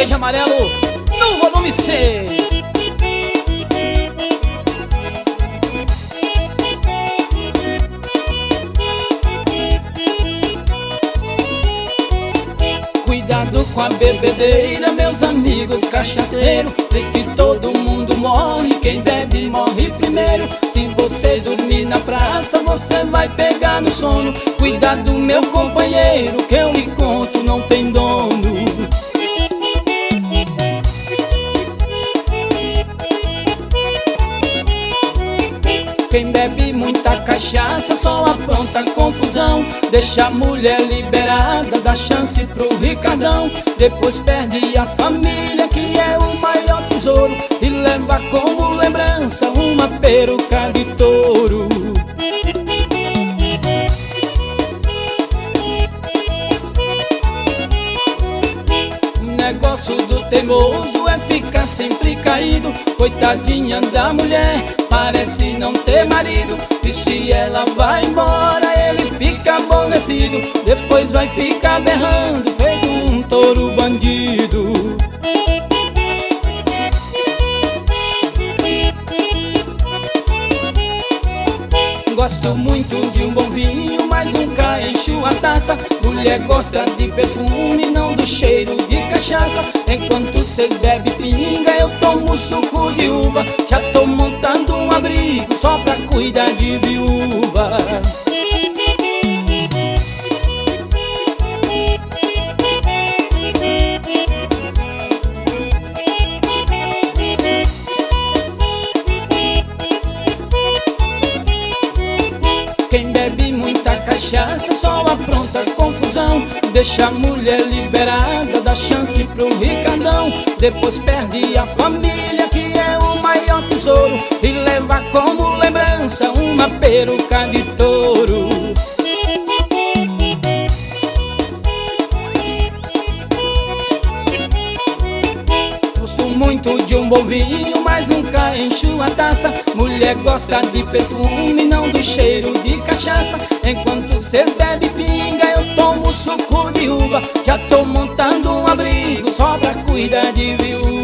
Verde e Amarelo no volume 6. Cuidado com a bebedeira, meus amigos cachaceiros. Sei que todo mundo morre, quem bebe morre primeiro. Se você dormir na praça, você vai pegar no sono. Cuidado, meu companheiro, que eu lhe conto, não tem dono. Quem bebe muita cachaça só apronta confusão. Deixa a mulher liberada, dá chance pro Ricardão. Depois perde a família, que é o maior tesouro, e leva como lembrança uma peruca de touro. Negócio do teimoso é ficar sempre caído. Coitadinha da mulher, parece não ter marido. E se ela vai embora, ele fica aborrecido. Depois vai ficar berrando, feito um touro bandido. Gosto muito de um bom vinho, mas nunca encho a taça. Mulher gosta de perfume, não do cheiro de cachaça. Enquanto cê bebe pinga, eu tomo suco de uva. Já tô montando um abrigo só pra cuidar de viúva. Quem bebe muita cachaça só apronta confusão. Deixa a mulher liberada, dá chance pro Ricardão. Depois perde a família, que é o maior tesouro, e leva como lembrança uma peruca de touro. Muito de um bom vinho, mas nunca encho a taça. Mulher gosta de perfume, não do cheiro de cachaça. Enquanto cê bebe pinga, eu tomo suco de uva. Já tô montando um abrigo só pra cuidar de viúva.